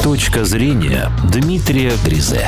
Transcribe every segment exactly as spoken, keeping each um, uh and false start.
Точка зрения Дмитрия Гризе.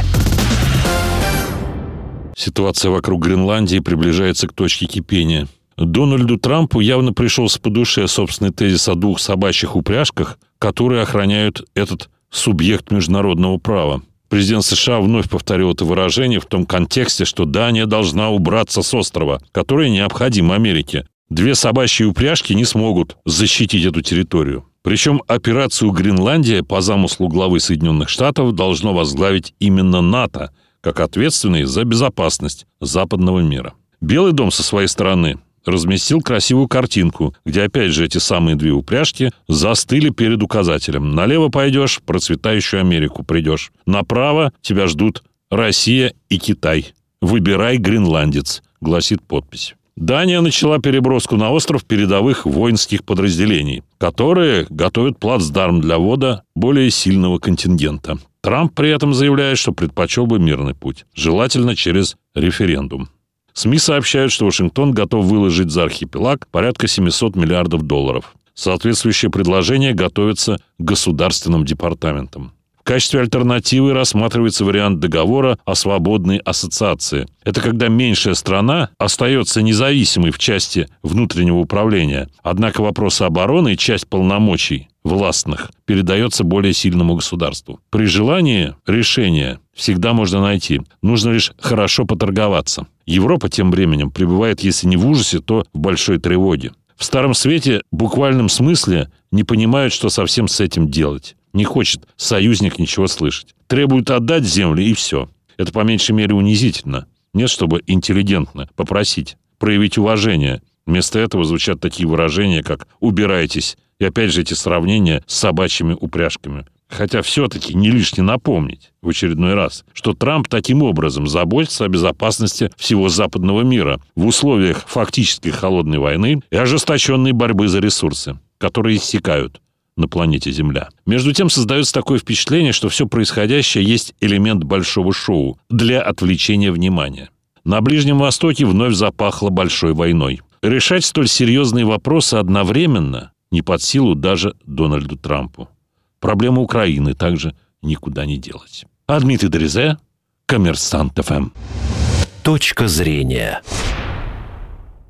Ситуация вокруг Гренландии приближается к точке кипения. Дональду Трампу явно пришелся по душе собственный тезис о двух собачьих упряжках, которые охраняют этот субъект международного права. Президент США вновь повторил это выражение в том контексте, что Дания должна убраться с острова, который необходим Америке. Две собачьи упряжки не смогут защитить эту территорию. Причем операцию «Гренландия» по замыслу главы Соединенных Штатов должно возглавить именно НАТО, как ответственный за безопасность западного мира. Белый дом со своей стороны разместил красивую картинку, где опять же эти самые две упряжки застыли перед указателем. Налево пойдешь, в процветающую Америку придешь. Направо тебя ждут Россия и Китай. Выбирай, гренландец, гласит подпись. Дания начала переброску на остров передовых воинских подразделений, которые готовят плацдарм для ввода более сильного контингента. Трамп при этом заявляет, что предпочел бы мирный путь, желательно через референдум. СМИ сообщают, что Вашингтон готов выложить за архипелаг порядка семьсот миллиардов долларов. Соответствующее предложение готовится Государственным департаментом. В качестве альтернативы рассматривается вариант договора о свободной ассоциации. Это когда меньшая страна остается независимой в части внутреннего управления, однако вопросы обороны и часть полномочий властных передается более сильному государству. При желании решение всегда можно найти. Нужно лишь хорошо поторговаться. Европа тем временем пребывает, если не в ужасе, то в большой тревоге. В Старом Свете в буквальном смысле не понимают, что совсем с этим делать. Не хочет союзник ничего слышать. Требует отдать землю, и все. Это по меньшей мере унизительно. Нет, чтобы интеллигентно попросить, проявить уважение. Вместо этого звучат такие выражения, как «убирайтесь». И опять же эти сравнения с собачьими упряжками. Хотя все-таки не лишне напомнить в очередной раз, что Трамп таким образом заботится о безопасности всего западного мира в условиях фактически холодной войны и ожесточенной борьбы за ресурсы, которые иссякают на планете Земля. Между тем создается такое впечатление, что все происходящее есть элемент большого шоу для отвлечения внимания. На Ближнем Востоке вновь запахло большой войной. Решать столь серьезные вопросы одновременно не под силу даже Дональду Трампу. Проблему Украины также никуда не делать. А Дмитрий Гризе, Коммерсант ФМ. Точка зрения.